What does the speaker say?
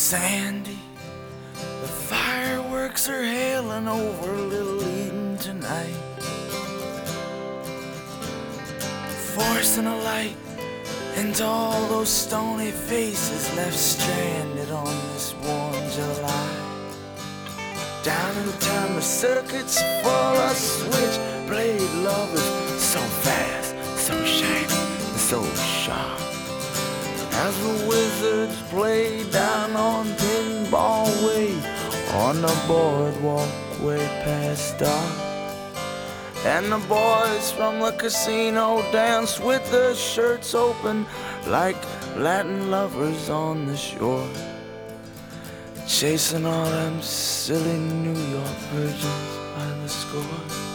Sandy, the fireworks are hailing over Little Eden tonight, forcing a light into all those stony faces left stranded on this warm July. Down in town the circuits full of switchblade lovers, so fast, so shiny, and so sharp. As the wizards play down on Pinball Way, on the boardwalk way past dark. And the boys from the casino dance with their shirts open like Latin lovers on the shore, chasing all them silly New York virgins by the score.